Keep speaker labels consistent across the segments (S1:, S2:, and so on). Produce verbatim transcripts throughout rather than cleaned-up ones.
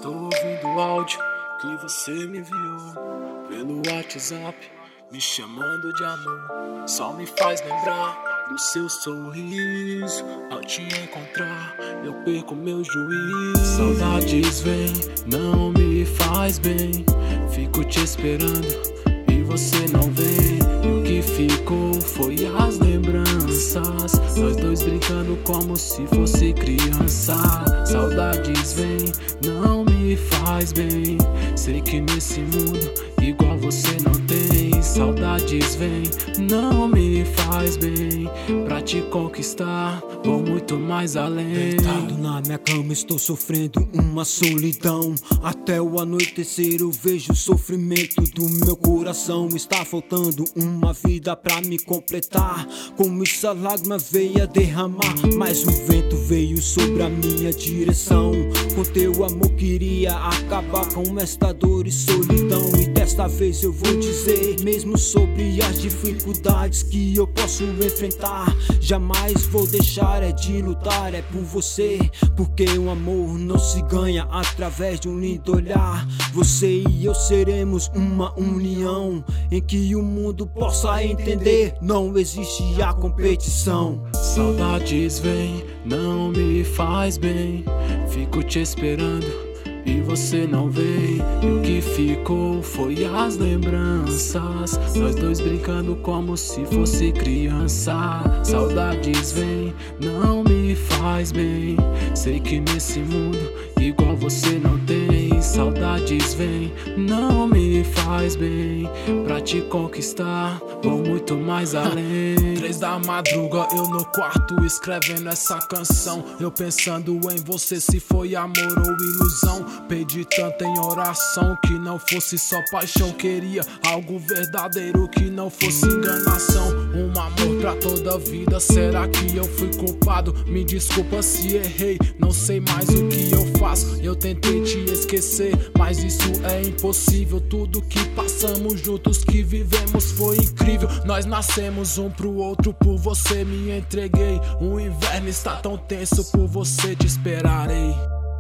S1: Estou ouvindo o áudio que você me enviou pelo WhatsApp, me chamando de amor. Só me faz lembrar do seu sorriso. Ao te encontrar, eu perco meu juízo. Saudades vem, não me faz bem. Fico te esperando e você não vem. E o que ficou foi as lembranças, nós dois brincando como se fosse criança. Saudades vem, não me faz bem. Sei que nesse mundo igual você não tem. Saudades vem, não me faz bem. Pra te conquistar, vou muito mais além.
S2: Deitado na minha cama estou sofrendo uma solidão. Até o anoitecer eu vejo o sofrimento do meu coração. Está faltando uma vida pra me completar. Com isso a lágrima veio a derramar, mas o vento veio sobre a minha direção. Com teu amor queria acabar com esta dor e solidão. E desta vez eu vou dizer, mesmo sobre as dificuldades que eu posso enfrentar, jamais vou deixar é de lutar, é por você. Porque o amor não se ganha através de um lindo olhar. Você e eu seremos uma união em que o mundo possa entender, não existe a competição.
S1: Saudades vem, não me faz bem. Fico te esperando e você não vem. E o que ficou foi as lembranças, nós dois brincando como se fosse criança. Saudades vem, não me faz bem. Sei que nesse mundo igual você não tem. Saudades vem, não me faz bem. Pra te conquistar, vou muito mais além. Três da madruga, eu no quarto escrevendo essa canção. Eu pensando em você, se foi amor ou ilusão. Pedi tanto em oração que não fosse só paixão. Queria algo verdadeiro que não fosse enganação. Um amor pra toda a vida, será que eu fui culpado? Me desculpa se errei, não sei mais o que eu faço. Eu tentei te esquecer, mas isso é impossível. Tudo que passamos juntos, que vivemos foi incrível. Nós nascemos um pro outro, por você me entreguei. O inverno está tão tenso, por você te esperarei.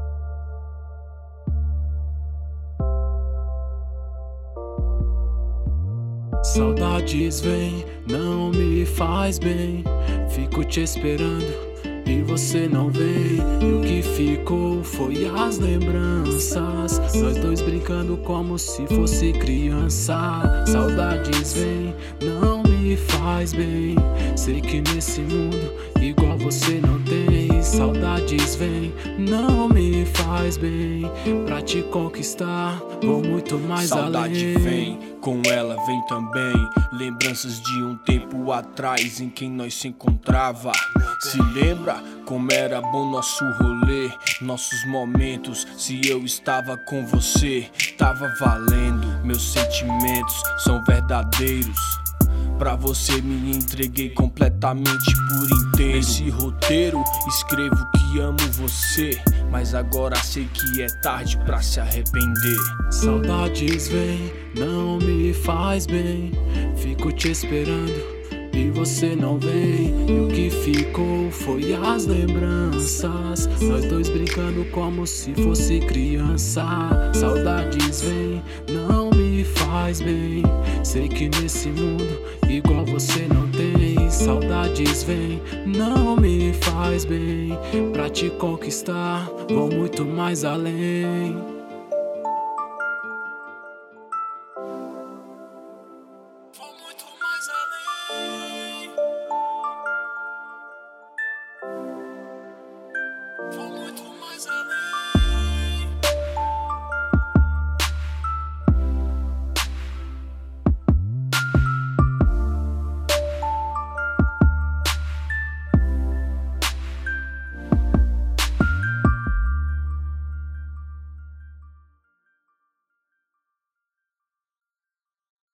S1: Saudades vem, não me faz bem. Fico te esperando e você não vem. E o que ficou foi as lembranças, nós dois brincando como se fosse criança. Saudades vem, não me faz bem. Sei que nesse mundo igual você não tem. Saudades vem, não me faz bem. Pra te conquistar, vou muito mais
S3: Saudade
S1: além.
S3: vem, com ela vem também lembranças de um tempo atrás em que nós se encontrava. Se lembra como era bom nosso rolê, nossos momentos. Se eu estava com você, tava valendo. Meus sentimentos são verdadeiros. Pra você me entreguei completamente por inteiro. Nesse roteiro escrevo que amo você, mas agora sei que é tarde pra se arrepender.
S1: Saudades vem, não me faz bem. Fico te esperando e você não vem. E o que ficou foi as lembranças, nós dois brincando como se fosse criança. Saudades vem, não me faz bem. Sei que nesse mundo igual você não tem. Saudades vem, não me faz bem. Pra te conquistar, vou muito mais além.